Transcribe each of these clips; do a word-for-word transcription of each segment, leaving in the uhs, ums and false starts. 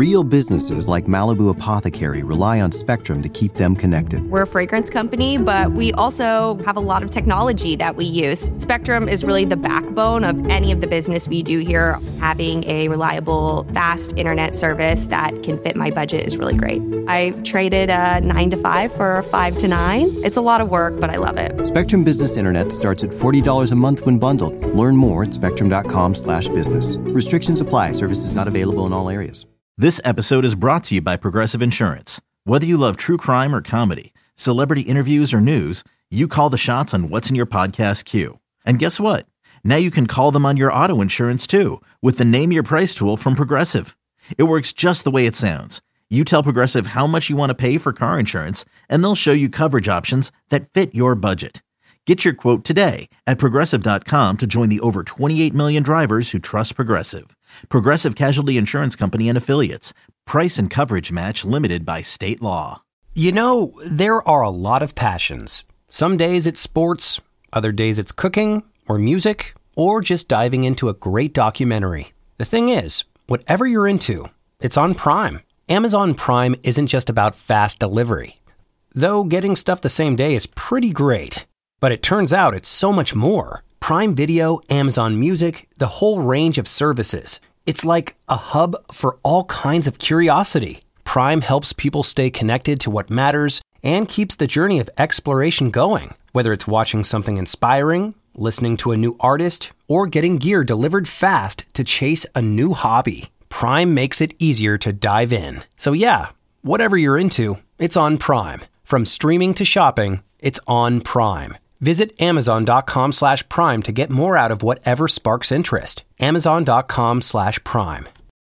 Real businesses like Malibu Apothecary rely on Spectrum to keep them connected. We're a fragrance company, but we also have a lot of technology that we use. Spectrum is really the backbone of any of the business we do here. Having a reliable, fast internet service that can fit my budget is really great. I traded a nine to five for a five to nine. It's a lot of work, but I love it. Spectrum Business Internet starts at forty dollars a month when bundled. Learn more at spectrum.com slash business. Restrictions apply. Services not available in all areas. This episode is brought to you by Progressive Insurance. Whether you love true crime or comedy, celebrity interviews or news, you call the shots on what's in your podcast queue. And guess what? Now you can call them on your auto insurance too with the Name Your Price tool from Progressive. It works just the way it sounds. You tell Progressive how much you want to pay for car insurance, and they'll show you coverage options that fit your budget. Get your quote today at Progressive dot com to join the over twenty-eight million drivers who trust Progressive. Progressive Casualty Insurance Company and Affiliates. Price and coverage match limited by state law. You know, there are a lot of passions. Some days it's sports, other days it's cooking or music, or just diving into a great documentary. The thing is, whatever you're into, it's on Prime. Amazon Prime isn't just about fast delivery. Though getting stuff the same day is pretty great. But it turns out it's so much more. Prime Video, Amazon Music, the whole range of services. It's like a hub for all kinds of curiosity. Prime helps people stay connected to what matters and keeps the journey of exploration going. Whether it's watching something inspiring, listening to a new artist, or getting gear delivered fast to chase a new hobby, Prime makes it easier to dive in. So yeah, whatever you're into, it's on Prime. From streaming to shopping, it's on Prime. Visit amazon.com slash prime to get more out of whatever sparks interest. Amazon.com slash prime.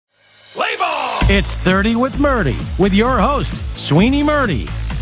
Play ball! It's thirty with Murdy, with your host, Sweeney Murdy.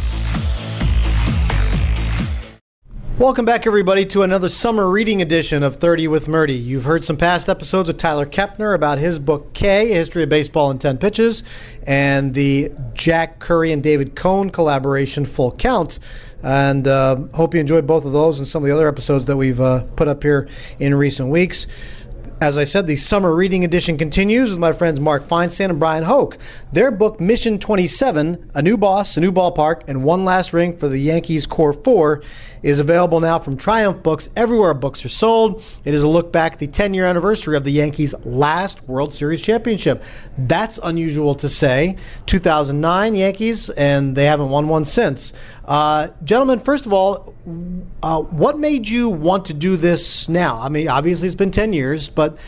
Welcome back, everybody, to another summer reading edition of thirty with Murdy. You've heard some past episodes of Tyler Kepner about his book, K, A History of Baseball in ten Pitches, and the Jack Curry and David Cohn collaboration, Full Count. And uh, hope you enjoyed both of those and some of the other episodes that we've uh, put up here in recent weeks. As I said, the summer reading edition continues with my friends Mark Feinstein and Brian Hoke. Their book, Mission twenty-seven, A New Boss, A New Ballpark, and One Last Ring for the Yankees Core Four, is available now from Triumph Books everywhere books are sold. It is a look back at the ten-year anniversary of the Yankees' last World Series championship. That's unusual to say. two thousand nine Yankees, and they haven't won one since. Uh, gentlemen, first of all, uh, what made you want to do this now? I mean, obviously it's been ten years, but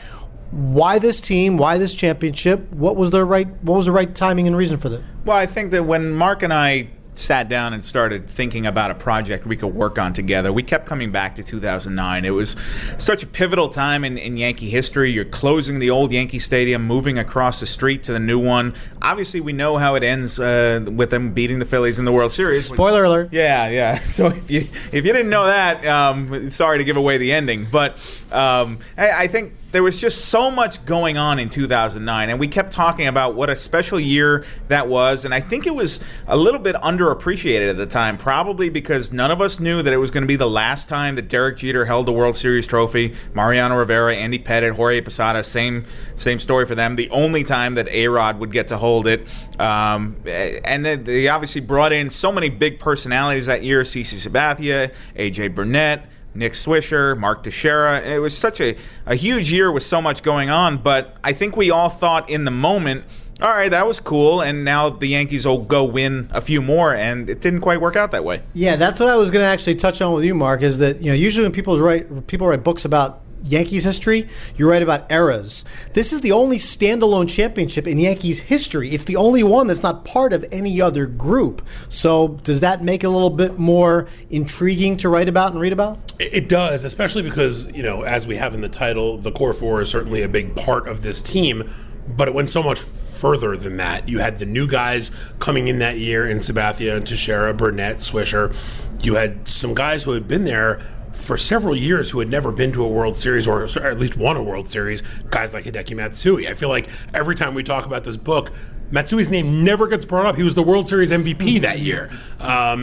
why this team? Why this championship? What was the right? What was the right timing and reason for that? Well, I think that when Mark and I sat down and started thinking about a project we could work on together, we kept coming back to two thousand nine. It was such a pivotal time in, in Yankee history. You're closing the old Yankee Stadium, moving across the street to the new one. Obviously, we know how it ends uh, with them beating the Phillies in the World Series. Spoiler which, alert. Yeah, yeah. So if you if you didn't know that, um, sorry to give away the ending. But um, I, I think there was just so much going on in two thousand nine, and we kept talking about what a special year that was, and I think it was a little bit underappreciated at the time, probably because none of us knew that it was going to be the last time that Derek Jeter held the World Series trophy. Mariano Rivera, Andy Pettitte, Jorge Posada, same same story for them. The only time that A-Rod would get to hold it. Um, and they obviously brought in so many big personalities that year, CeCe Sabathia, A J Burnett, Nick Swisher, Mark Teixeira. It was such a, a huge year with so much going on, but I think we all thought in the moment, all right, that was cool, and now the Yankees will go win a few more, and it didn't quite work out that way. Yeah, that's what I was going to actually touch on with you, Mark, is that, you know, usually when people write people write books about Yankees history, you write about eras. This is the only standalone championship in Yankees history. It's the only one that's not part of any other group. So does that make it a little bit more intriguing to write about and read about? It does, especially because, you know, as we have in the title, the Core Four is certainly a big part of this team, but it went so much further than that. You had the new guys coming in that year in Sabathia, Teixeira, Burnett, Swisher. You had some guys who had been there for several years who had never been to a World Series or at least won a World Series, guys like Hideki Matsui. I feel like every time we talk about this book, Matsui's name never gets brought up. He was the World Series M V P that year. Um,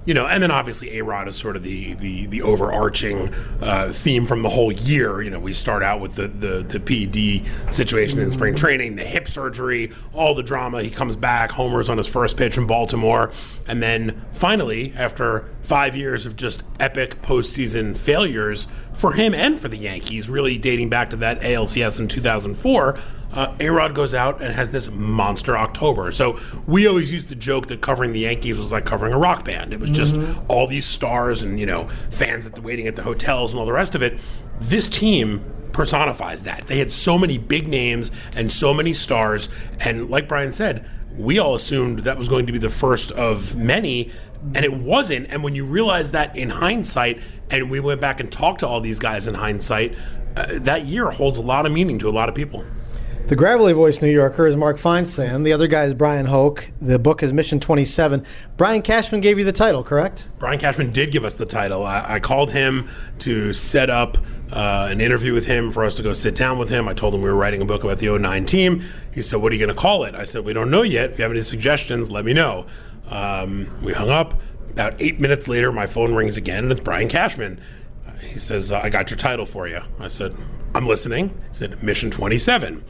you know, and then obviously A-Rod is sort of the the, the overarching uh, theme from the whole year. You know, we start out with the, the, the P E D situation in spring training, the hip surgery, all the drama. He comes back, homers on his first pitch in Baltimore. And then finally, after five years of just epic postseason failures for him and for the Yankees, really dating back to that A L C S in two thousand four, Uh, A-Rod goes out and has this monster October. So we always used to joke that covering the Yankees was like covering a rock band. It was just mm-hmm. all these stars and, you know, fans at the, waiting at the hotels and all the rest of it. This team personifies that. They had so many big names and so many stars. And like Brian said, we all assumed that was going to be the first of many, and it wasn't. And when you realize that in hindsight, and we went back and talked to all these guys in hindsight, uh, that year holds a lot of meaning to a lot of people. The Gravelly Voice New Yorker is Mark Feinsand. The other guy is Brian Hoke. The book is Mission twenty-seven. Brian Cashman gave you the title, correct? Brian Cashman did give us the title. I, I called him to set up uh, an interview with him for us to go sit down with him. I told him we were writing a book about the oh nine team. He said, what are you going to call it? I said, we don't know yet. If you have any suggestions, let me know. Um, we hung up. About eight minutes later, my phone rings again, and it's Brian Cashman. He says, I got your title for you. I said, I'm listening. He said, Mission twenty-seven.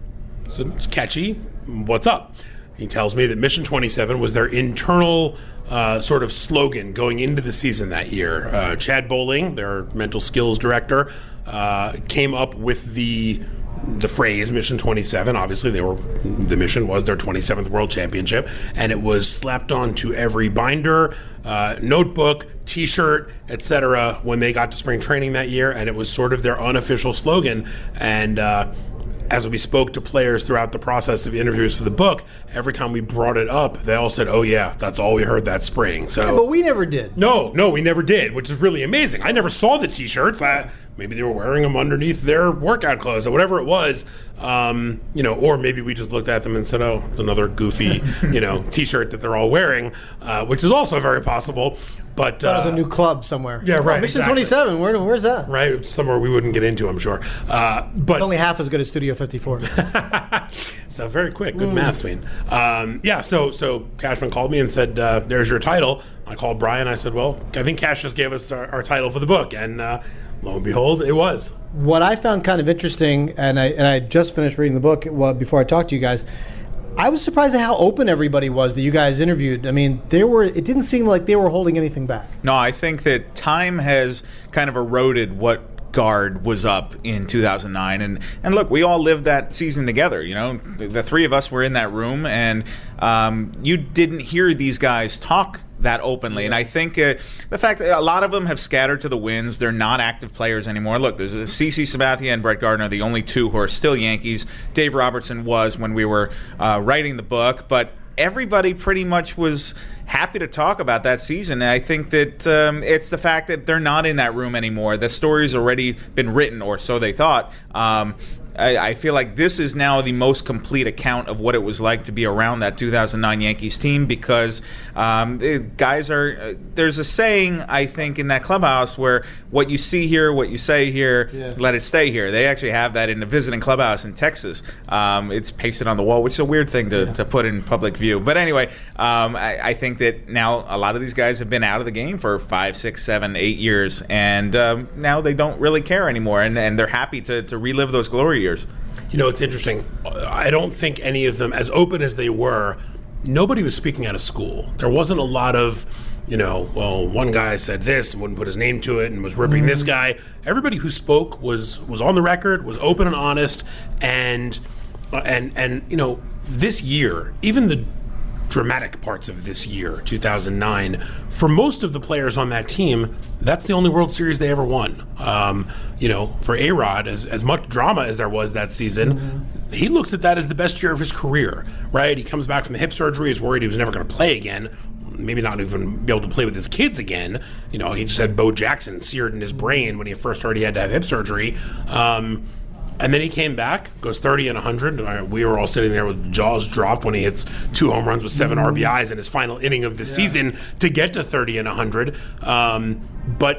So it's catchy. What's up? He tells me that Mission twenty-seven was their internal uh, sort of slogan going into the season that year. Uh, Chad Bowling, their mental skills director, uh, came up with the the phrase Mission twenty-seven. Obviously, they were the mission was their twenty-seventh World Championship, and it was slapped onto every binder, uh, notebook, T-shirt, et cetera when they got to spring training that year, and it was sort of their unofficial slogan. And uh, as we spoke to players throughout the process of interviews for the book, every time we brought it up, they all said, oh, yeah, that's all we heard that spring. So, yeah, but we never did. No, no, we never did, which is really amazing. I never saw the T-shirts. I, maybe they were wearing them underneath their workout clothes or whatever it was, um, you know, or maybe we just looked at them and said, oh, it's another goofy, you know, T-shirt that they're all wearing, uh, which is also very possible. But that uh, was a new club somewhere. Yeah, right. Oh, Mission exactly. twenty-seven. Where, where's that? Right, somewhere we wouldn't get into, I'm sure. Uh, but it's only half as good as Studio fifty-four. So very quick, good mm. math, Swain. Um, yeah, so so Cashman called me and said, uh, "There's your title." I called Brian. I said, "Well, I think Cash just gave us our, our title for the book," and uh, lo and behold, it was. What I found kind of interesting, and I and I just finished reading the book well, before I talked to you guys. I was surprised at how open everybody was that you guys interviewed. I mean, they were. It didn't seem like they were holding anything back. No, I think that time has kind of eroded what guard was up in two thousand nine. And, and look, we all lived that season together. You know, the three of us were in that room, and um, you didn't hear these guys talk that openly. Yeah. And I think uh, the fact that a lot of them have scattered to the winds, they're not active players anymore. Look, there's a C C Sabathia and Brett Gardner, the only two who are still Yankees. Dave Robertson was when we were uh, writing the book, but everybody pretty much was happy to talk about that season. And I think that um, it's the fact that they're not in that room anymore. The story's already been written, or so they thought. Um, I, I feel like this is now the most complete account of what it was like to be around that two thousand nine Yankees team, because um, the guys are uh, there's a saying, I think, in that clubhouse where what you see here, what you say here, yeah. let it stay here. They actually have that in the visiting clubhouse in Texas. Um, it's pasted on the wall, which is a weird thing to, yeah. to put in public view. But anyway, um, I, I think that now a lot of these guys have been out of the game for five, six, seven, eight years, and um, now they don't really care anymore, and, and they're happy to, to relive those glory years. You know, it's interesting. I don't think any of them, as open as they were, nobody was speaking out of school. There wasn't a lot of, you know, well, one guy said this and wouldn't put his name to it and was ripping mm-hmm. this guy. Everybody who spoke was was on the record, was open and honest, and uh, and and you know, this year, even the dramatic parts of this year, two thousand nine, for most of the players on that team, that's the only World Series they ever won. Um, you know, for A-Rod, as, as much drama as there was that season, mm-hmm. he looks at that as the best year of his career, right? He comes back from the hip surgery, he's worried he was never going to play again, maybe not even be able to play with his kids again. You know, he just had Bo Jackson seared in his brain when he first heard he had to have hip surgery. Um, And then he came back, goes thirty and one hundred. We were all sitting there with jaws dropped when he hits two home runs with seven R B Is in his final inning of the yeah. season to get to thirty and one hundred. Um, but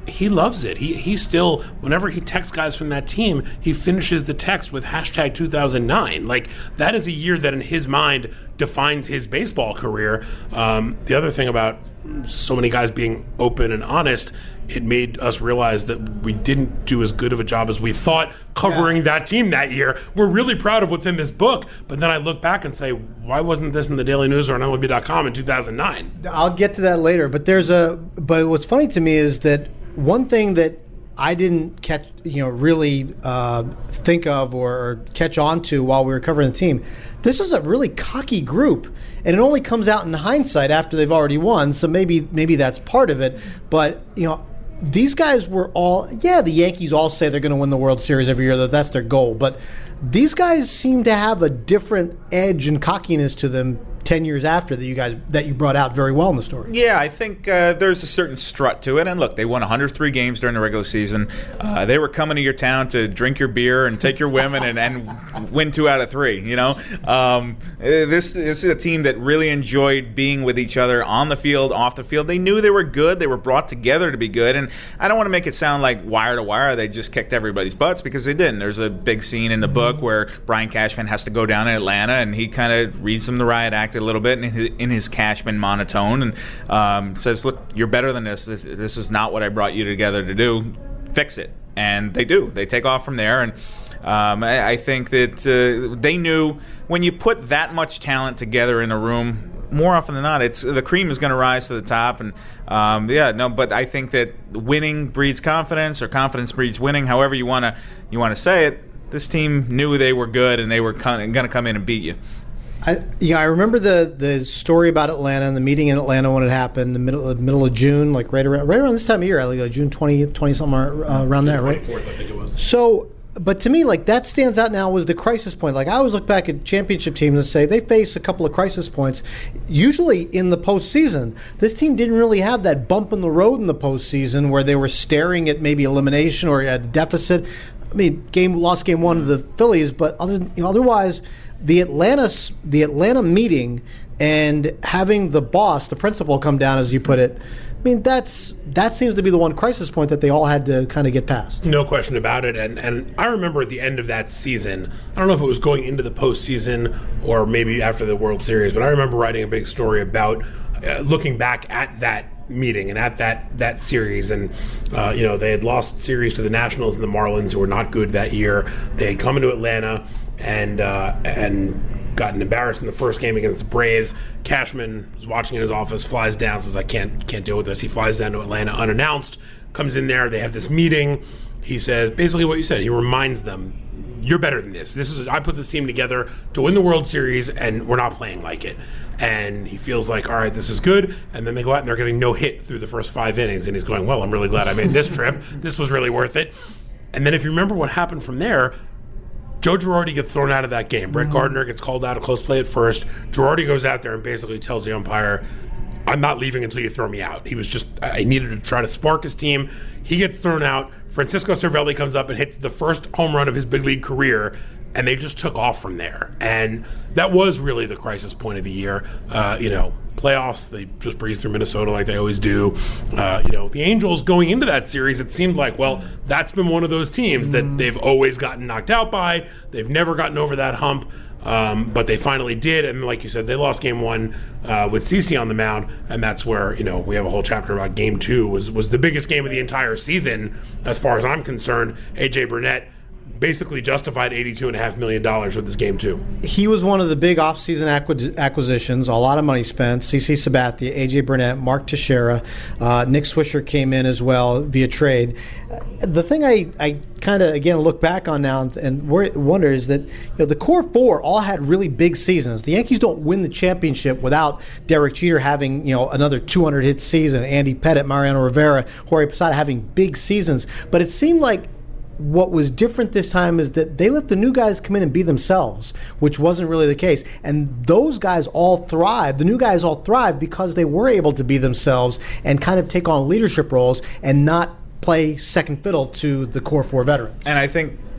he loves it. He he still, whenever he texts guys from that team, he finishes the text with hashtag two thousand nine. Like, that is a year that in his mind defines his baseball career. Um, the other thing about so many guys being open and honest, it made us realize that we didn't do as good of a job as we thought covering yeah. that team that year. We're really proud of what's in this book, but then I look back and say, why wasn't this in the Daily News or on M L B dot com in two thousand nine? I'll get to that later, but there's a but what's funny to me is that one thing that I didn't catch, you know, really uh, think of or, or catch on to while we were covering the team. This was a really cocky group, and it only comes out in hindsight after they've already won. So maybe maybe that's part of it. But you know, these guys were all yeah. The Yankees all say they're going to win the World Series every year. That that's their goal. But these guys seem to have a different edge and cockiness to them ten years after that you guys that you brought out very well in the story. Yeah, I think uh, there's a certain strut to it. And look, they won one hundred three games during the regular season. Uh, they were coming to your town to drink your beer and take your women and, and win two out of three. You know, um, this, this is a team that really enjoyed being with each other on the field, off the field. They knew they were good. They were brought together to be good. And I don't want to make it sound like wire to wire they just kicked everybody's butts, because they didn't. There's a big scene in the book where Brian Cashman has to go down in Atlanta, and he kind of reads them the riot act a little bit in his, in his Cashman monotone, and um, says, look, you're better than this. this. This is not what I brought you together to do. Fix it. And they do. They take off from there, and um, I, I think that uh, they knew when you put that much talent together in a room, more often than not, it's the cream is going to rise to the top. And um, yeah, no, but I think that winning breeds confidence, or confidence breeds winning, however you want to you want to say it. This team knew they were good, and they were going to come in and beat you. I, yeah, I remember the, the story about Atlanta and the meeting in Atlanta when it happened, the middle the middle of June, like right around right around this time of year, like June twentieth, twenty something uh, around there, right? twenty-fourth, I think it was. So, but to me, like that stands out now was the crisis point. Like I always look back at championship teams and say they face a couple of crisis points, usually in the postseason. This team didn't really have that bump in the road in the postseason where they were staring at maybe elimination or at a deficit. I mean, game lost game one to the Phillies, but other you know, otherwise. The Atlanta, the Atlanta meeting and having the boss, the principal, come down, as you put it, I mean, that's that seems to be the one crisis point that they all had to kind of get past. No question about it. And and I remember at the end of that season, I don't know if it was going into the postseason or maybe after the World Series, but I remember writing a big story about uh, looking back at that meeting and at that that series, and uh, you know, they had lost series to the Nationals and the Marlins, who were not good that year. They had come into Atlanta and uh, and gotten embarrassed in the first game against the Braves. Cashman was watching in his office, flies down, says, I can't can't deal with this. He flies down to Atlanta unannounced, comes in there, they have this meeting. He says basically what you said. He reminds them, you're better than this. This is I put this team together to win the World Series, and we're not playing like it. And he feels like, all right, this is good. And then they go out and they're getting no hit through the first five innings, and he's going, well, I'm really glad I made this trip. This was really worth it. And then if you remember what happened from there, Joe Girardi gets thrown out of that game. Brett Gardner gets called out of close play at first. Girardi goes out there and basically tells the umpire, I'm not leaving until you throw me out. He was just, I needed to try to spark his team. He gets thrown out. Francisco Cervelli comes up and hits the first home run of his big league career, and they just took off from there. And that was really the crisis point of the year. Uh, you know, playoffs, they just breezed through Minnesota like they always do. Uh, you know, the Angels going into that series, it seemed like, well, that's been one of those teams that they've always gotten knocked out by. They've never gotten over that hump. Um, but they finally did, and like you said, they lost game one uh, with CeCe on the mound, and that's where, you know, we have a whole chapter about game two was was the biggest game of the entire season as far as I'm concerned. A J Burnett basically justified eighty-two point five million dollars with this game two. He was one of the big offseason acquis- acquisitions, a lot of money spent. CeCe Sabathia, A J Burnett, Mark Teixeira, uh, Nick Swisher came in as well via trade. Uh, the thing I, I kind of, again, look back on now and, and wonder is that, you know, the core four all had really big seasons. The Yankees don't win the championship without Derek Jeter having, you know, another two hundred hit season, Andy Pettitte, Mariano Rivera, Jorge Posada having big seasons. But it seemed like what was different this time is that they let the new guys come in and be themselves, which wasn't really the case. And those guys all thrived. The new guys all thrived because they were able to be themselves and kind of take on leadership roles and not play second fiddle to the core four veterans. And I think that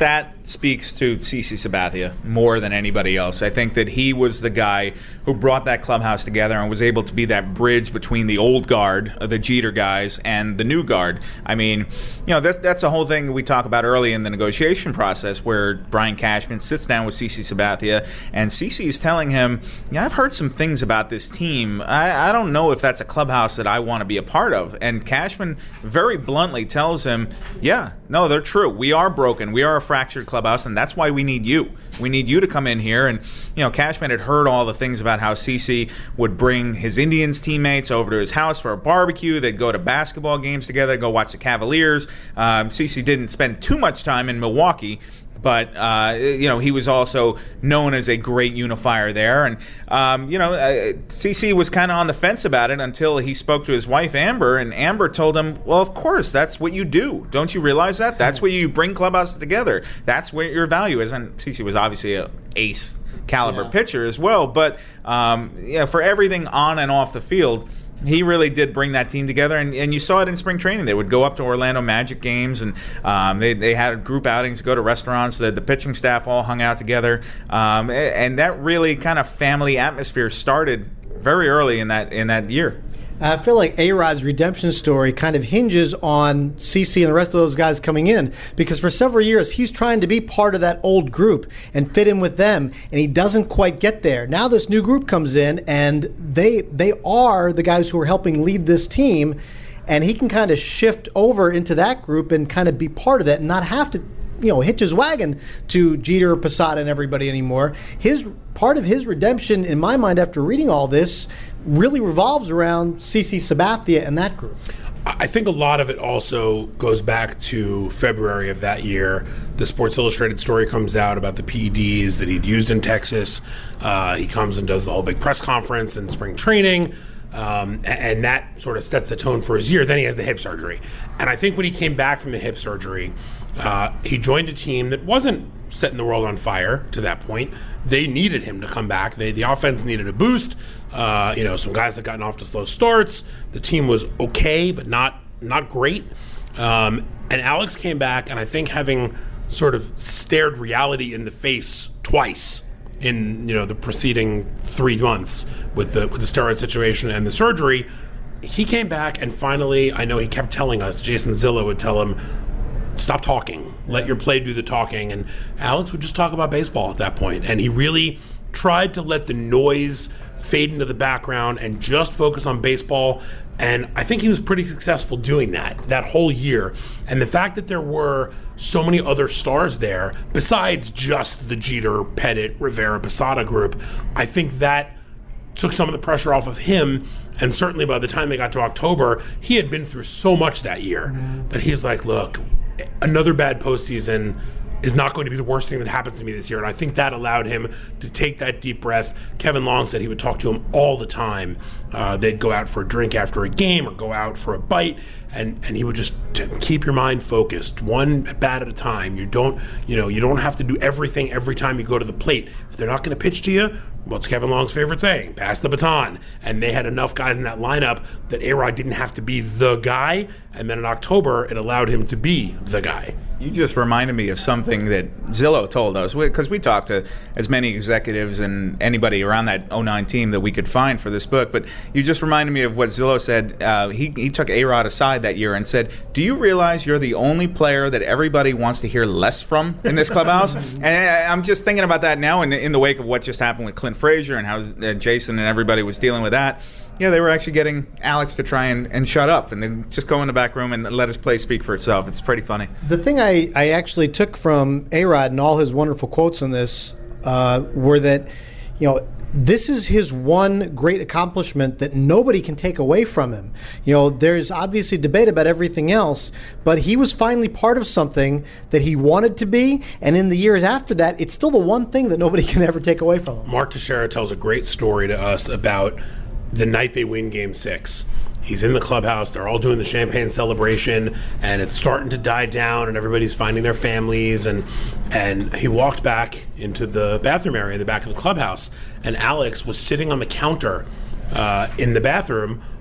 speaks to CeCe Sabathia more than anybody else. I think that he was the guy who brought that clubhouse together and was able to be that bridge between the old guard, uh, the Jeter guys, and the new guard. I mean, you know, that's that's the whole thing we talk about early in the negotiation process, where Brian Cashman sits down with CeCe Sabathia, and CeCe is telling him, yeah, I've heard some things about this team. I, I don't know if that's a clubhouse that I want to be a part of. And Cashman very bluntly tells him, yeah, no, they're true. We are broken. We are a fractured clubhouse, and that's why we need you. We need you to come in here. And, you know, Cashman had heard all the things about how CeCe would bring his Indians teammates over to his house for a barbecue. They'd go to basketball games together, go watch the Cavaliers. Um, CeCe didn't spend too much time in Milwaukee, but, uh, you know, he was also known as a great unifier there. And, um, you know, uh, CeCe was kind of on the fence about it until he spoke to his wife, Amber, and Amber told him, well, of course, that's what you do. Don't you realize that? That's where you bring clubhouses together. That's where your value is. And CeCe was obviously an ace caliber yeah. pitcher as well. But, um, yeah, for everything on and off the field, he really did bring that team together, and, and you saw it in spring training. They would go up to Orlando Magic games, and um, they, they had group outings, go to restaurants. The, the pitching staff all hung out together, um, and that really kind of family atmosphere started very early in that in that year. I feel like A-Rod's redemption story kind of hinges on CeCe and the rest of those guys coming in, because for several years he's trying to be part of that old group and fit in with them, and he doesn't quite get there. Now this new group comes in, and they they are the guys who are helping lead this team, and he can kind of shift over into that group and kind of be part of that and not have to, you know, hitch his wagon to Jeter, Posada, and everybody anymore. His part of his redemption, in my mind, after reading all this, really revolves around CeCe Sabathia and that group. I think a lot of it also goes back to February of that year. The Sports Illustrated story comes out about the P E Ds that he'd used in Texas. Uh, he comes and does the whole big press conference in spring training. Um, and that sort of sets the tone for his year. Then he has the hip surgery. And I think when he came back from the hip surgery, uh, he joined a team that wasn't setting the world on fire to that point. They needed him to come back. They, the offense needed a boost. Uh, you know, some guys had gotten off to slow starts. The team was okay, but not not great. Um, and Alex came back, and I think having sort of stared reality in the face twice in, you know, the preceding three months with the with the steroid situation and the surgery, he came back, and finally, I know he kept telling us, Jason Zillo would tell him, stop talking, let your play do the talking, and Alex would just talk about baseball at that point, and he really tried to let the noise fade into the background and just focus on baseball. And I think he was pretty successful doing that that whole year. And the fact that there were so many other stars there besides just the Jeter, Pettit, Rivera, Posada group, I think that took some of the pressure off of him. And certainly by the time they got to October, he had been through so much that year mm-hmm. that he's like, look, another bad postseason is not going to be the worst thing that happens to me this year. And I think that allowed him to take that deep breath. Kevin Long said he would talk to him all the time. Uh, they'd go out for a drink after a game or go out for a bite, and, and he would just t- keep your mind focused, one at bat at a time. You don't, you know, you don't have to do everything every time you go to the plate. If they're not going to pitch to you, what's Kevin Long's favorite saying? Pass the baton. And they had enough guys in that lineup that A-Rod didn't have to be the guy. And then in October, it allowed him to be the guy. You just reminded me of something that Zillo told us, because we talked to as many executives and anybody around that oh nine team that we could find for this book. But you just reminded me of what Zillo said. Uh, he, he took A-Rod aside that year and said, do you realize you're the only player that everybody wants to hear less from in this clubhouse? And I'm just thinking about that now in, in the wake of what just happened with Clint Frazier and how uh, Jason and everybody was dealing with that. Yeah, they were actually getting Alex to try and, and shut up and then just go in the back room and let his play speak for itself. It's pretty funny. The thing I, I actually took from A-Rod and all his wonderful quotes on this uh, were that, you know, this is his one great accomplishment that nobody can take away from him. You know, there's obviously debate about everything else, but he was finally part of something that he wanted to be, and in the years after that, it's still the one thing that nobody can ever take away from him. Mark Teixeira tells a great story to us about the night they win Game Six. He's in the clubhouse, they're all doing the champagne celebration, and it's starting to die down, and everybody's finding their families, and and he walked back into the bathroom area in the back of the clubhouse, and Alex was sitting on the counter uh, in the bathroom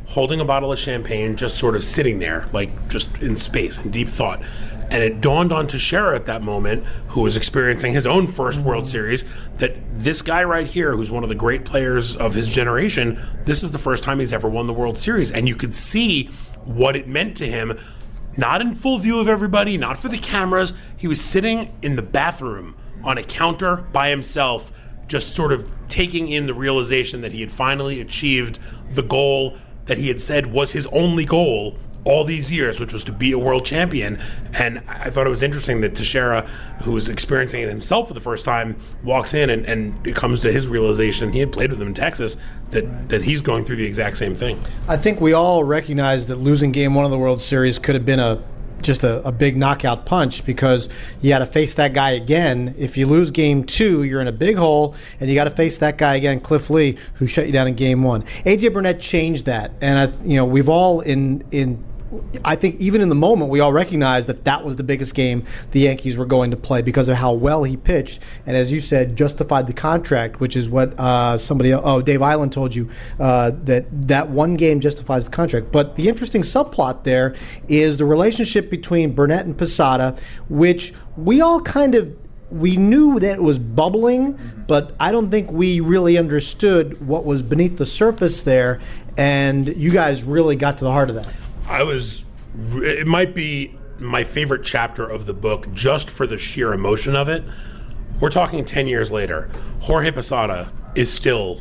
holding a bottle of champagne, just sort of sitting there, like just in space, in deep thought. And it dawned on Teixeira at that moment, who was experiencing his own first World Series, that this guy right here, who's one of the great players of his generation, this is the first time he's ever won the World Series. And you could see what it meant to him, not in full view of everybody, not for the cameras. He was sitting in the bathroom on a counter by himself, just sort of taking in the realization that he had finally achieved the goal that he had said was his only goal all these years, which was to be a world champion. And I thought it was interesting that Teixeira, who was experiencing it himself for the first time, walks in and, and it comes to his realization, he had played with him in Texas, that, that he's going through the exact same thing. I think we all recognize that losing game one of the World Series could have been a just a, a big knockout punch, because you got to face that guy again. If you lose game two, you're in a big hole, and you got to face that guy again, Cliff Lee, who shut you down in game one. A J Burnett changed that, and I, you know, we've all in in. I think even in the moment, we all recognize that that was the biggest game the Yankees were going to play because of how well he pitched. And as you said, justified the contract, which is what uh, somebody, oh, Dave Island told you, uh, that that one game justifies the contract. But the interesting subplot there is the relationship between Burnett and Posada, which we all kind of, we knew that it was bubbling, but I don't think we really understood what was beneath the surface there. And you guys really got to the heart of that. I was, it might be my favorite chapter of the book just for the sheer emotion of it. We're talking ten years later. Jorge Posada is still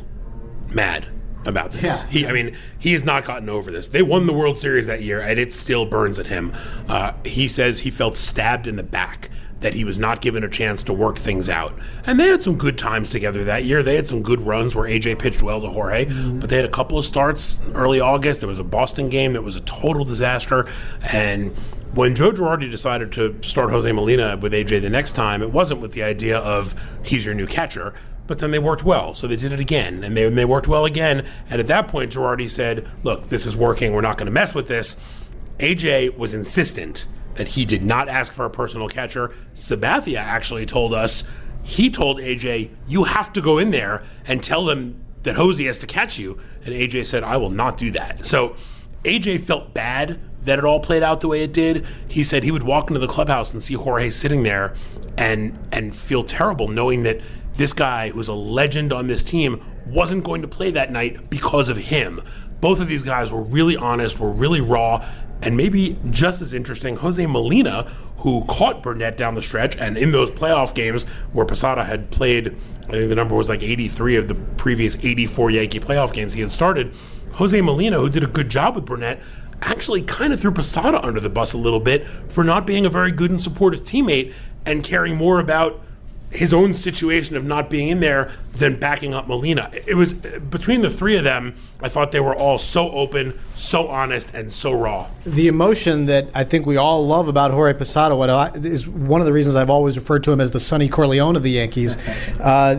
mad about this. Yeah. He, I mean, he has not gotten over this. They won the World Series that year, and it still burns at him. Uh, he says he felt stabbed in the back, that he was not given a chance to work things out. And they had some good times together that year. They had some good runs where A J pitched well to Jorge, mm-hmm. but they had a couple of starts in early August. There was a Boston game that was a total disaster. And when Joe Girardi decided to start Jose Molina with A J the next time, it wasn't with the idea of he's your new catcher, but then they worked well. So they did it again, and they, and they worked well again. And at that point, Girardi said, look, this is working. We're not going to mess with this. A J was insistent that he did not ask for a personal catcher. Sabathia actually told us, he told A J, you have to go in there and tell them that Jose has to catch you. And A J said, I will not do that. So A J felt bad that it all played out the way it did. He said he would walk into the clubhouse and see Jorge sitting there and and feel terrible knowing that this guy, who's a legend on this team, wasn't going to play that night because of him. Both of these guys were really honest, were really raw. And maybe just as interesting, Jose Molina, who caught Burnett down the stretch, and in those playoff games where Posada had played, I think the number was like eighty-three of the previous eighty-four Yankee playoff games he had started, Jose Molina, who did a good job with Burnett, actually kind of threw Posada under the bus a little bit for not being a very good and supportive teammate and caring more about his own situation of not being in there than backing up Molina. It was, between the three of them, I thought they were all so open, so honest, and so raw. The emotion that I think we all love about Jorge Posada what I, is one of the reasons I've always referred to him as the Sonny Corleone of the Yankees. Uh,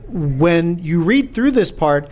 when you read through this part,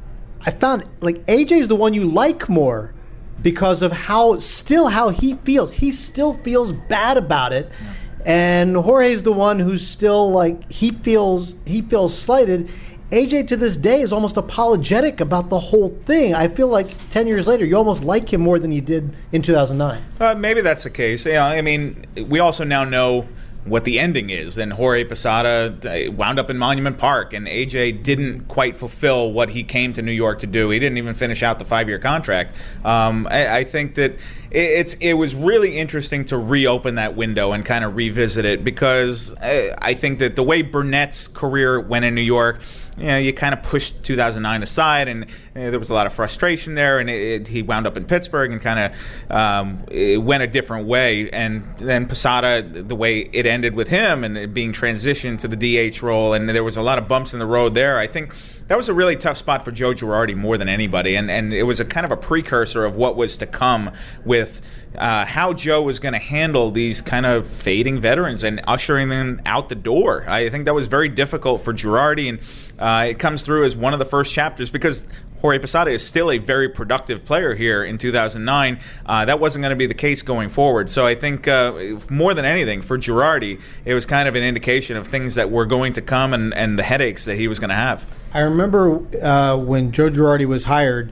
I found like A J's the one you like more because of how still how he feels. He still feels bad about it. Yeah. And Jorge's the one who's still like he feels he feels slighted. A J to this day is almost apologetic about the whole thing. I feel like ten years later, you almost like him more than you did in two thousand nine. Uh, maybe that's the case. Yeah, I mean, we also now know what the ending is. And Jorge Posada wound up in Monument Park, and A J didn't quite fulfill what he came to New York to do. He didn't even finish out the five-year contract. Um, I, I think that it's it was really interesting to reopen that window and kind of revisit it, because I, I think that the way Burnett's career went in New York, you know, you kind of pushed two thousand nine aside, and uh, there was a lot of frustration there, and it, it, he wound up in Pittsburgh and kind of um, it went a different way. And then Posada, the way it ended with him and it being transitioned to the D H role, and there was a lot of bumps in the road there. I think that was a really tough spot for Joe Girardi more than anybody, and, and it was a kind of a precursor of what was to come with Uh, how Joe was going to handle these kind of fading veterans and ushering them out the door. I think that was very difficult for Girardi, and uh, it comes through as one of the first chapters, because Jorge Posada is still a very productive player here in two thousand nine. Uh, that wasn't going to be the case going forward. So I think uh, more than anything, for Girardi, it was kind of an indication of things that were going to come and, and the headaches that he was going to have. I remember uh, when Joe Girardi was hired,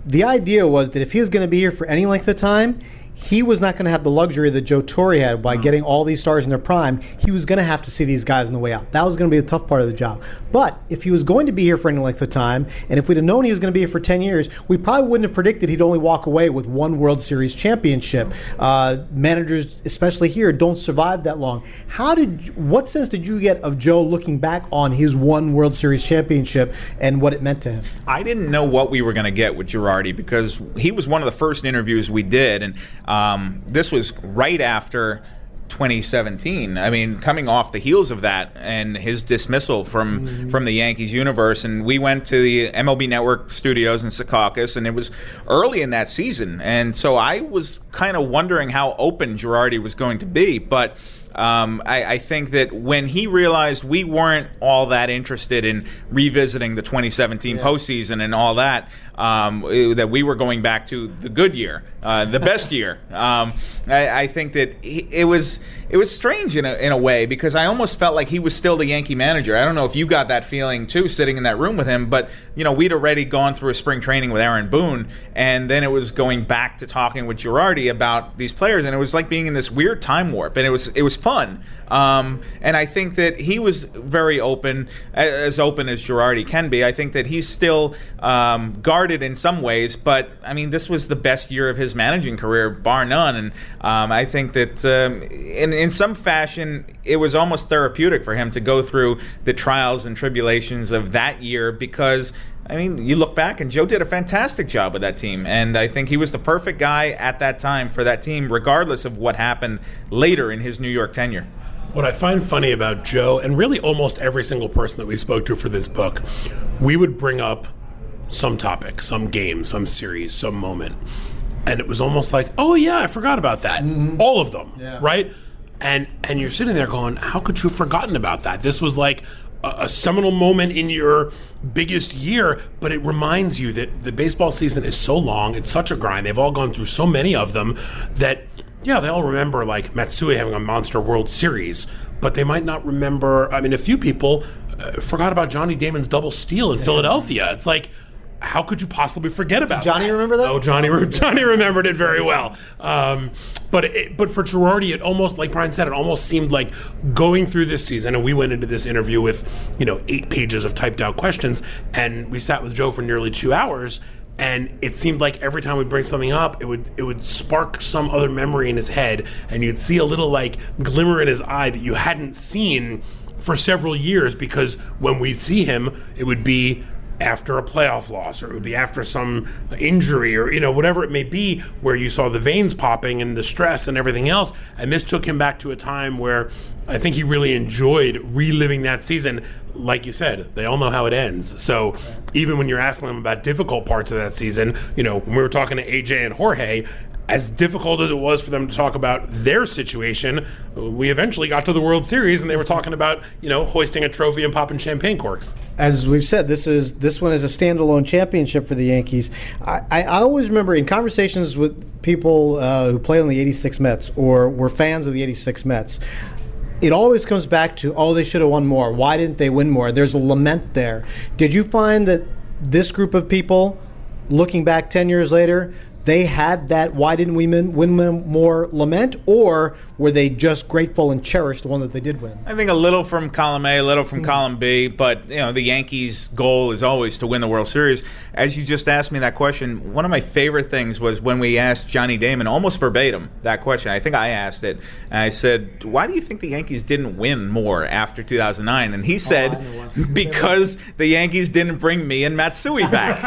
the idea was that if he was going to be here for any length of time, he was not going to have the luxury that Joe Torre had by getting all these stars in their prime. He was going to have to see these guys on the way out. That was going to be the tough part of the job. But if he was going to be here for any length of time, and if we'd have known he was going to be here for ten years, we probably wouldn't have predicted he'd only walk away with one World Series championship. Uh, managers, especially here, don't survive that long. How did? What sense did you get of Joe looking back on his one World Series championship and what it meant to him? I didn't know what we were going to get with Girardi because he was one of the first interviews we did, and Um, this was right after twenty seventeen. I mean, coming off the heels of that and his dismissal from mm-hmm. from the Yankees universe, and we went to the M L B Network studios in Secaucus, and it was early in that season, and so I was kind of wondering how open Girardi was going to be, but Um, I, I think that when he realized we weren't all that interested in revisiting the twenty seventeen yeah. postseason and all that, um, that we were going back to the good year, uh, the best year. Um, I, I think that he, it was it was strange in a, in a way because I almost felt like he was still the Yankee manager. I don't know if you got that feeling too, sitting in that room with him, but you know we'd already gone through a spring training with Aaron Boone, and then it was going back to talking with Girardi about these players, and it was like being in this weird time warp, and it was it was fun. Um, and I think that he was very open, as open as Girardi can be. I think that he's still um, guarded in some ways, but I mean, this was the best year of his managing career, bar none. And um, I think that um, in, in some fashion, it was almost therapeutic for him to go through the trials and tribulations of that year because I mean, you look back, and Joe did a fantastic job with that team, and I think he was the perfect guy at that time for that team, regardless of what happened later in his New York tenure. What I find funny about Joe, and really almost every single person that we spoke to for this book, we would bring up some topic, some game, some series, some moment, and it was almost like, oh yeah, I forgot about that. Mm-hmm. All of them, yeah. Right? And and you're sitting there going, how could you have forgotten about that? This was like a seminal moment in your biggest year, but it reminds you that the baseball season is so long, it's such a grind, they've all gone through so many of them that, yeah, they all remember like Matsui having a monster World Series, but they might not remember, I mean, a few people uh, forgot about Johnny Damon's double steal in yeah. Philadelphia. It's like, how could you possibly forget about Johnny that? remember that? Oh, Johnny Johnny remembered it very well. Um, but it, but for Girardi, it almost, like Brian said, it almost seemed like going through this season, and we went into this interview with, you know, eight pages of typed out questions, and we sat with Joe for nearly two hours, and it seemed like every time we'd bring something up, it would it would spark some other memory in his head, and you'd see a little, like, glimmer in his eye that you hadn't seen for several years, because when we'd see him, it would be after a playoff loss, or it would be after some injury, or, you know, whatever it may be, where you saw the veins popping and the stress and everything else. And this took him back to a time where I think he really enjoyed reliving that season. Like you said, they all know how it ends. So even when you're asking them about difficult parts of that season, you know, when we were talking to A J and Jorge, as difficult as it was for them to talk about their situation, we eventually got to the World Series, and they were talking about, you know, hoisting a trophy and popping champagne corks. As we've said, this is this one is a standalone championship for the Yankees. I, I, I always remember in conversations with people uh, who play on the eighty-six Mets or were fans of the eighty-six Mets, it always comes back to, oh, they should have won more. Why didn't they win more? There's a lament there. Did you find that this group of people, looking back ten years later, they had that why didn't we win, win more lament, or were they just grateful and cherished the one that they did win? I think a little from column A, a little from mm-hmm. column B, but you know the Yankees' goal is always to win the World Series. As you just asked me that question, one of my favorite things was when we asked Johnny Damon, almost verbatim, that question. I think I asked it, and I said, why do you think the Yankees didn't win more after two thousand nine? And he said, oh, because the Yankees didn't bring me and Matsui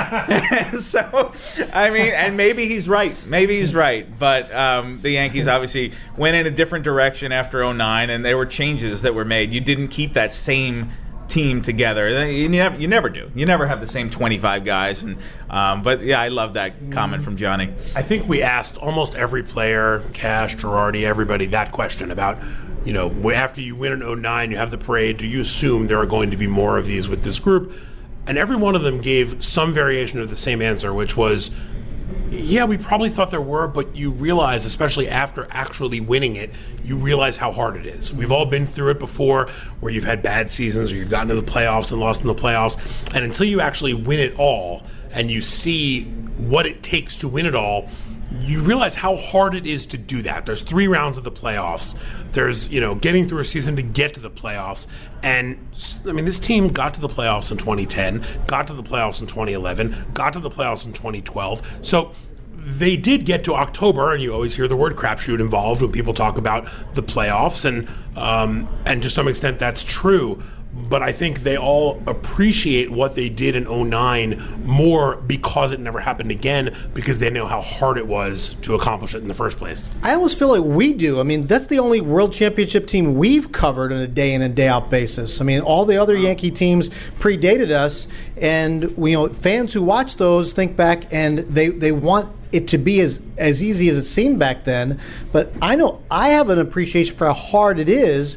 back. So, I mean, and maybe he's right. Maybe he's right. But um, the Yankees obviously went in a different direction after oh nine, and there were changes that were made. You didn't keep that same team together. You never, you never do. You never have the same twenty-five guys. And um, but, yeah, I love that comment from Johnny. I think we asked almost every player, Cash, Girardi, everybody, that question about, you know, after you win in oh nine, you have the parade, do you assume there are going to be more of these with this group? And every one of them gave some variation of the same answer, which was, Yeah, we probably thought there were, but you realize, especially after actually winning it, you realize how hard it is. We've all been through it before, where you've had bad seasons or you've gotten to the playoffs and lost in the playoffs, and until you actually win it all and you see what it takes to win it all, you realize how hard it is to do that. There's three rounds of the playoffs. There's, you know, getting through a season to get to the playoffs. And, I mean, this team got to the playoffs in twenty ten, got to the playoffs in twenty eleven, got to the playoffs in twenty twelve. So they did get to October, and you always hear the word crapshoot involved when people talk about the playoffs, and um, and to some extent that's true. But I think they all appreciate what they did in oh nine more because it never happened again, because they know how hard it was to accomplish it in the first place. I almost feel like we do. I mean, that's the only World Championship team we've covered on a day in and day out basis. I mean, all the other Yankee teams predated us, and you know, fans who watch those think back and they, they want it to be as, as easy as it seemed back then. But I know I have an appreciation for how hard it is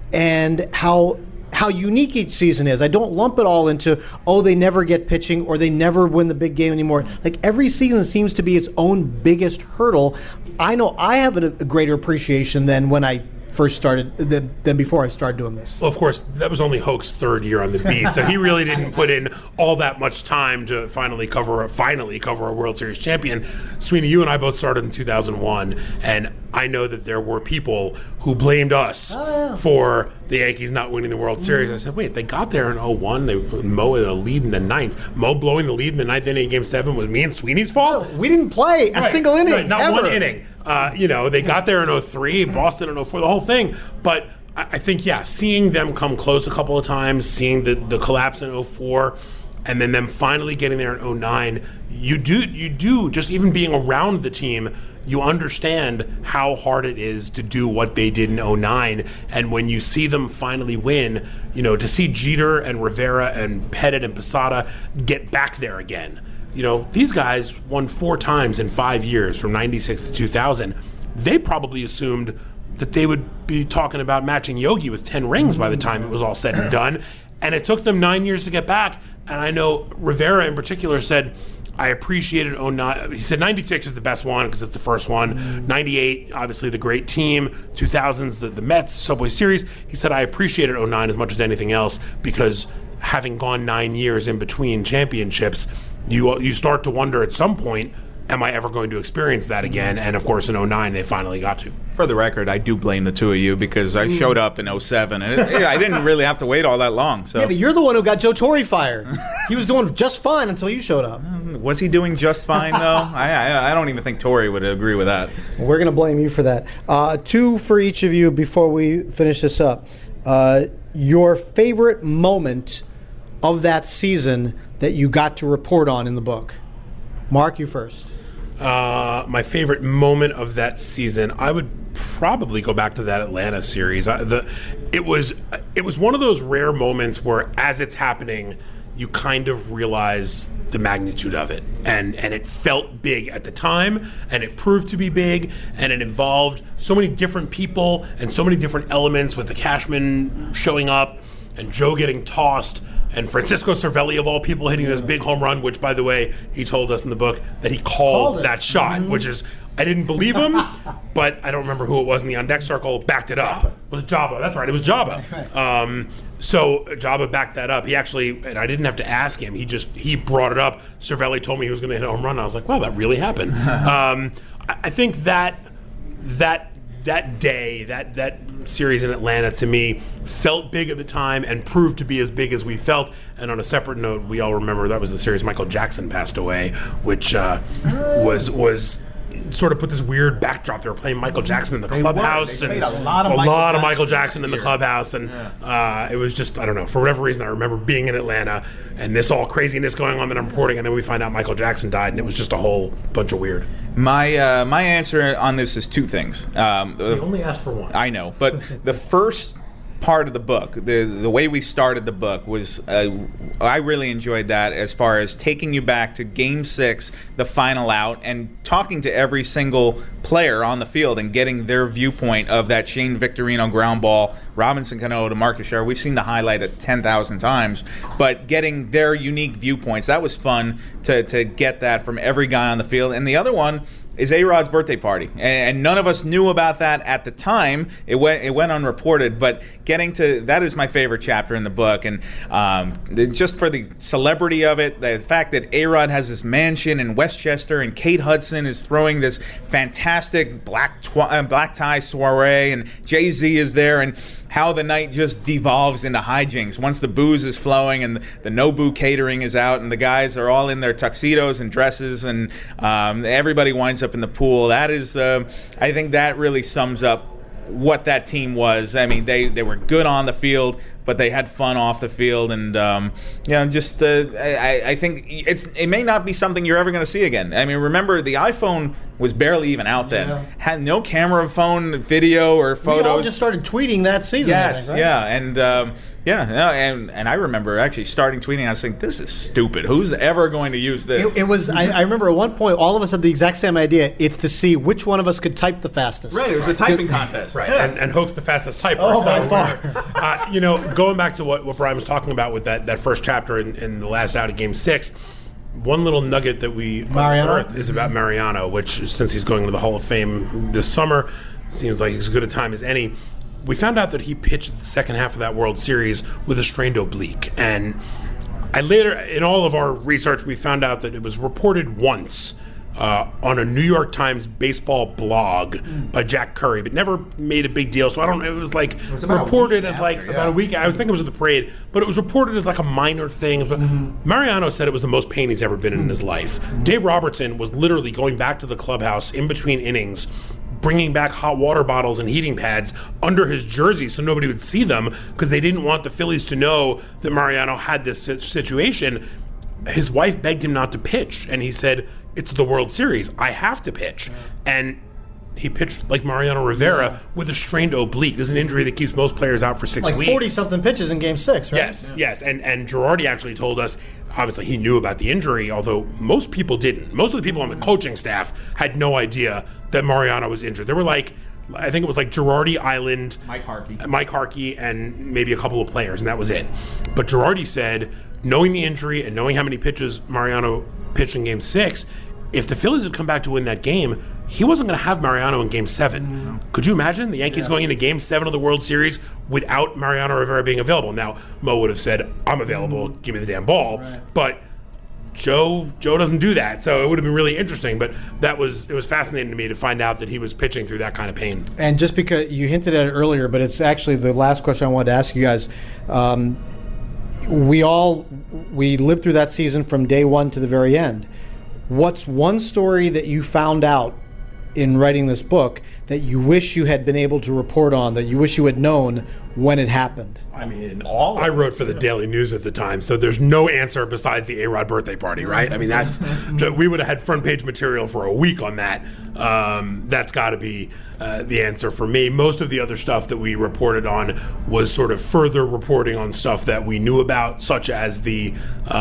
and how how unique each season is. I don't lump it all into, oh, they never get pitching or they never win the big game anymore. Like, every season seems to be its own biggest hurdle. I know I have a, a greater appreciation than when I first started, than, than before I started doing this. Well, of course, that was only Hoke's third year on the beat, so he really didn't put in all that much time to finally cover a, finally cover a World Series champion. Sweeney, you and I both started in two thousand one, and I know that there were people who blamed us oh, yeah. for the Yankees not winning the World Series. Mm-hmm. I said, wait, they got there in oh one. They Mo had a lead in the ninth. Mo blowing the lead in the ninth inning of Game seven was me and Sweeney's fault? No, we didn't play a right, single inning, right, not ever. one inning. Uh, you know, they got there in oh three, Boston in oh four, the whole thing. But I, I think, yeah, seeing them come close a couple of times, seeing the, the collapse in oh four, and then them finally getting there in oh nine, you do, you do, just even being around the team, you understand how hard it is to do what they did in oh nine. And when you see them finally win, you know, to see Jeter and Rivera and Pettit and Posada get back there again. You know, these guys won four times in five years from ninety-six to two thousand. They probably assumed that they would be talking about matching Yogi with ten rings by the time it was all said and done. And it took them nine years to get back. And I know Rivera in particular said, I appreciated oh nine. He said ninety-six is the best one because it's the first one. ninety-eight, obviously the great team. two thousands, the, the Mets, Subway Series. He said, I appreciated oh nine as much as anything else because having gone nine years in between championships, you you start to wonder at some point, am I ever going to experience that again? And of course, in oh nine, they finally got to. For the record, I do blame the two of you because I showed up in oh seven, and it, I didn't really have to wait all that long. So. Yeah, but you're the one who got Joe Torre fired. He was doing just fine until you showed up. Was he doing just fine, though? I, I I don't even think Torre would agree with that. We're going to blame you for that. Uh, two for each of you before we finish this up. Uh, your favorite moment of that season that you got to report on in the book. Mark, you first. Uh, my favorite moment of that season, I would probably go back to that Atlanta series. I, the, it was it was one of those rare moments where, as it's happening, you kind of realize the magnitude of it, and and it felt big at the time, and it proved to be big, and it involved so many different people and so many different elements, with the Cashman showing up and Joe getting tossed. And Francisco Cervelli, of all people, hitting this big home run, which, by the way, he told us in the book that he called, called that shot, mm-hmm. which is, I didn't believe him, but I don't remember who it was in the on-deck circle, backed it up. It was Jabba. That's right, it was Jabba. Um, so Jabba backed that up. He actually, and I didn't have to ask him, he just, he brought it up. Cervelli told me he was going to hit a home run. I was like, wow, that really happened. um, I, I think that, that, that day, that that series in Atlanta, to me, felt big at the time and proved to be as big as we felt. And on a separate note, we all remember that was the series Michael Jackson passed away, which uh, was was sort of put this weird backdrop. They were playing Michael Jackson in the they clubhouse. They and played a lot of a Michael lot of Jackson Michael Jackson in the clubhouse. And yeah. uh, it was just, I don't know, for whatever reason, I remember being in Atlanta and this all craziness going on that I'm reporting, and then we find out Michael Jackson died, and it was just a whole bunch of weird. My uh, my answer on this is two things. Um, we only asked for one. I know, but the first part of the book, the the way we started the book was, uh, I really enjoyed that as far as taking you back to Game Six, the final out, and talking to every single player on the field and getting their viewpoint of that Shane Victorino ground ball, Robinson Cano to Mark Teixeira. We've seen the highlight at ten thousand times, but getting their unique viewpoints, that was fun to to get that from every guy on the field. And the other one is A-Rod's birthday party, and none of us knew about that at the time. It went it went unreported, but getting to that is my favorite chapter in the book, and um, just for the celebrity of it, the fact that A-Rod has this mansion in Westchester, and Kate Hudson is throwing this fantastic black twi- uh, black tie soiree, and Jay-Z is there, and how the night just devolves into hijinks once the booze is flowing and the Nobu catering is out and the guys are all in their tuxedos and dresses, and um, everybody winds up in the pool. That is, uh, I think that really sums up what that team was. I mean, they, they were good on the field, but they had fun off the field, and um, you know, just uh, I, I think it's it may not be something you're ever going to see again. I mean, remember the iPhone was barely even out then. Yeah. Had no camera phone video or photos. We all just started tweeting that season. Yes, I think, right? yeah, and um, yeah, no, and and I remember actually starting tweeting. I was thinking, this is stupid. Who's ever going to use this? It, it was. I, I remember at one point, all of us had the exact same idea. It's to see which one of us could type the fastest. Right. It was a typing contest. Right. Yeah. And, and Hoke's the fastest typer. Oh, so, by far. uh, you know, going back to what, what Brian was talking about with that, that first chapter in, in the last out of Game Six. One little nugget that we Mariano? unearthed is about Mariano, which, since he's going to the Hall of Fame this summer, seems like as good a time as any. We found out that he pitched the second half of that World Series with a strained oblique. And I later, in all of our research, we found out that it was reported once uh, on a New York Times baseball blog mm. by Jack Curry, but never made a big deal. So I don't know. It was like it was reported as after, like yeah. about a week. I think it was at the parade, but it was reported as like a minor thing. Mm-hmm. Mariano said it was the most pain he's ever been in in his life. Mm-hmm. Dave Robertson was literally going back to the clubhouse in between innings, bringing back hot water bottles and heating pads under his jersey so nobody would see them, because they didn't want the Phillies to know that Mariano had this situation. His wife begged him not to pitch, and he said, it's the World Series, I have to pitch. And he pitched like Mariano Rivera yeah. with a strained oblique. This is an injury that keeps most players out for six like weeks. Like forty-something pitches in Game six, right? Yes, yeah. yes. And and Girardi actually told us, obviously he knew about the injury, although most people didn't. Most of the people on the coaching staff had no idea that Mariano was injured. There were like, I think it was like Girardi, Island, Mike Harkey, Mike Harkey, and maybe a couple of players, and that was it. But Girardi said, knowing the injury and knowing how many pitches Mariano pitched in Game six, if the Phillies had come back to win that game, he wasn't going to have Mariano in Game seven. Mm-hmm. Could you imagine the Yankees yeah. going into Game seven of the World Series without Mariano Rivera being available? Now, Mo would have said, I'm available, mm-hmm. give me the damn ball. Right. But Joe Joe doesn't do that, so it would have been really interesting. But that was it was fascinating to me to find out that he was pitching through that kind of pain. And just because you hinted at it earlier, but it's actually the last question I wanted to ask you guys. Um, we all we lived through that season from day one to the very end. What's one story that you found out in writing this book that you wish you had been able to report on, that you wish you had known when it happened? I mean, all I wrote for the Daily News at the time, so there's no answer besides the A-Rod birthday party, right? I mean, that's we would have had front page material for a week on that. Um, that's got to be uh, the answer for me. Most of the other stuff that we reported on was sort of further reporting on stuff that we knew about, such as the,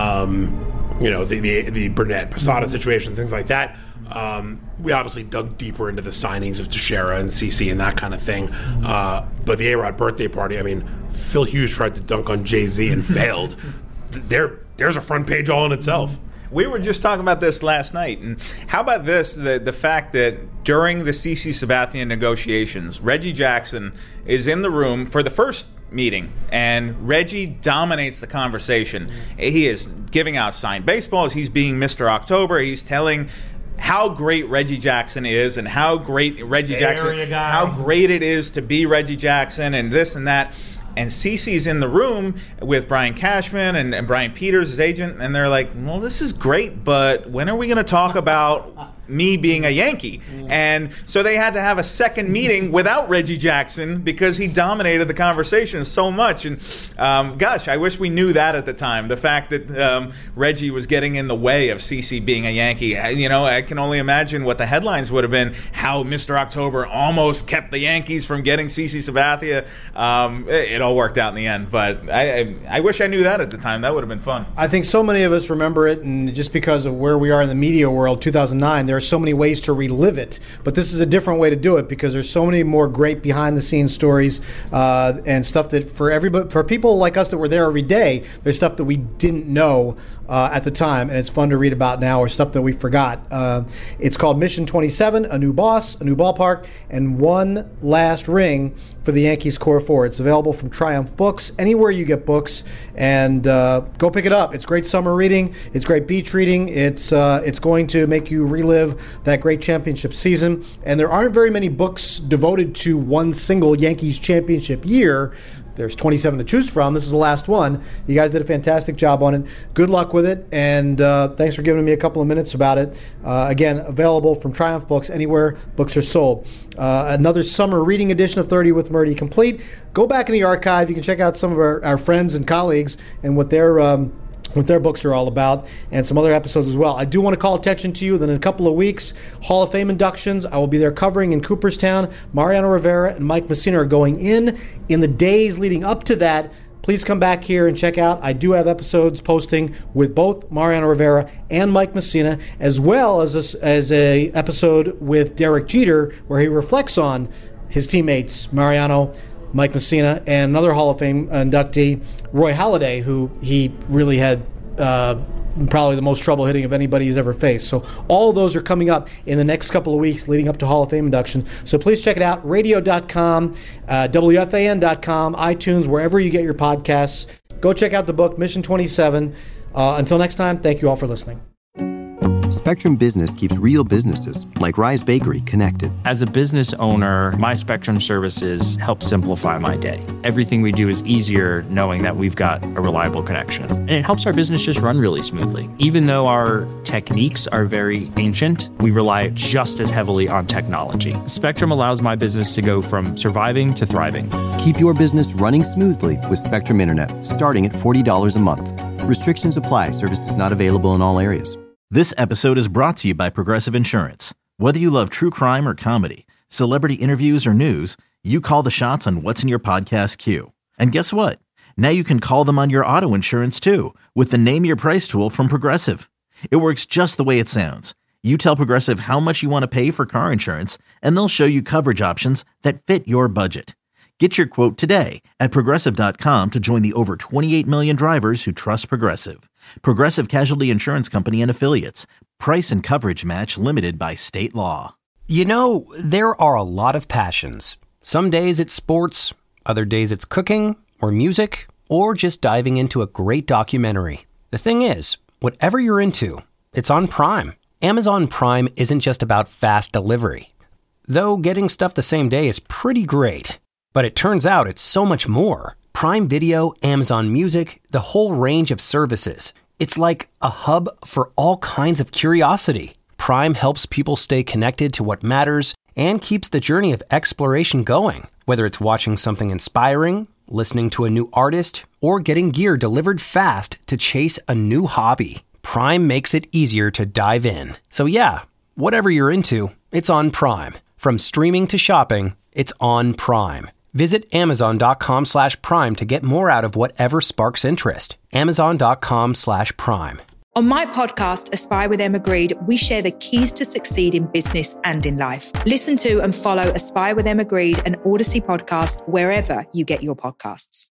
um, you know, the the, the Burnett Posada situation, things like that. Um, we obviously dug deeper into the signings of Teixeira and C C and that kind of thing. Uh, but the A-Rod birthday party, I mean, Phil Hughes tried to dunk on Jay-Z and failed. There, there's a front page all in itself. We were just talking about this last night. And how about this, the, the fact that during the C C Sabathia negotiations, Reggie Jackson is in the room for the first meeting, and Reggie dominates the conversation. He is giving out signed baseballs. He's being Mister October. He's telling how great Reggie Jackson is, and how great Reggie Jackson, how great it is to be Reggie Jackson, and this and that. And CeCe's in the room with Brian Cashman and, and Brian Peters, his agent, and they're like, well, this is great, but when are we going to talk about me being a Yankee. And so they had to have a second meeting without Reggie Jackson because he dominated the conversation so much. And um, gosh, I wish we knew that at the time. The fact that um, Reggie was getting in the way of CeCe being a Yankee. You know, I can only imagine what the headlines would have been, how Mister October almost kept the Yankees from getting CeCe Sabathia. Um, it, it all worked out in the end. But I, I, I wish I knew that at the time. That would have been fun. I think so many of us remember it, and just because of where we are in the media world, two thousand nine, there are so many ways to relive it. But this is a different way to do it because there's so many more great behind-the-scenes stories uh, and stuff that for everybody, for people like us that were there every day, there's stuff that we didn't know Uh, at the time, and it's fun to read about now, or stuff that we forgot. Uh, it's called Mission twenty-seven, A New Boss, A New Ballpark, and One Last Ring for the Yankees Core Four. It's available from Triumph Books, anywhere you get books, and uh, go pick it up. It's great summer reading. It's great beach reading. It's uh, it's going to make you relive that great championship season, and there aren't very many books devoted to one single Yankees championship year. There's twenty-seven to choose from. This is the last one. You guys did a fantastic job on it. Good luck with it, and uh, thanks for giving me a couple of minutes about it. Uh, again, available from Triumph Books, anywhere books are sold. Uh, another summer reading edition of thirty with Murdy complete. Go back in the archive. You can check out some of our, our friends and colleagues and what their um, what their books are all about, and some other episodes as well. I do want to call attention to you that in a couple of weeks, Hall of Fame inductions, I will be there covering in Cooperstown. Mariano Rivera and Mike Mussina are going in. In the days leading up to that, please come back here and check out. I do have episodes posting with both Mariano Rivera and Mike Mussina, as well as a, as a episode with Derek Jeter, where he reflects on his teammates, Mariano, Mike Mussina, and another Hall of Fame inductee, Roy Halladay, who he really had uh, probably the most trouble hitting of anybody he's ever faced. So all of those are coming up in the next couple of weeks leading up to Hall of Fame induction. So please check it out, radio dot com, uh, W F A N dot com, iTunes, wherever you get your podcasts. Go check out the book, Mission twenty-seven. Uh, until next time, thank you all for listening. Spectrum Business keeps real businesses, like Rise Bakery, connected. As a business owner, my Spectrum services help simplify my day. Everything we do is easier knowing that we've got a reliable connection. And it helps our business just run really smoothly. Even though our techniques are very ancient, we rely just as heavily on technology. Spectrum allows my business to go from surviving to thriving. Keep your business running smoothly with Spectrum Internet, starting at forty dollars a month. Restrictions apply. Services not available in all areas. This episode is brought to you by Progressive Insurance. Whether you love true crime or comedy, celebrity interviews or news, you call the shots on what's in your podcast queue. And guess what? Now you can call them on your auto insurance too, with the Name Your Price tool from Progressive. It works just the way it sounds. You tell Progressive how much you want to pay for car insurance, and they'll show you coverage options that fit your budget. Get your quote today at Progressive dot com to join the over twenty-eight million drivers who trust Progressive. Progressive Casualty Insurance Company and Affiliates. Price and coverage match limited by state law. You know, there are a lot of passions. Some days it's sports, other days it's cooking or music, or just diving into a great documentary. The thing is, whatever you're into, it's on Prime. Amazon Prime isn't just about fast delivery. Though getting stuff the same day is pretty great. But it turns out it's so much more. Prime Video, Amazon Music, the whole range of services. It's like a hub for all kinds of curiosity. Prime helps people stay connected to what matters and keeps the journey of exploration going. Whether it's watching something inspiring, listening to a new artist, or getting gear delivered fast to chase a new hobby, Prime makes it easier to dive in. So yeah, whatever you're into, it's on Prime. From streaming to shopping, it's on Prime. Visit Amazon.com slash Prime to get more out of whatever sparks interest. Amazon.com slash Prime. On my podcast, Aspire with Emma Grede, we share the keys to succeed in business and in life. Listen to and follow Aspire with Emma Grede, an Odyssey podcast, wherever you get your podcasts.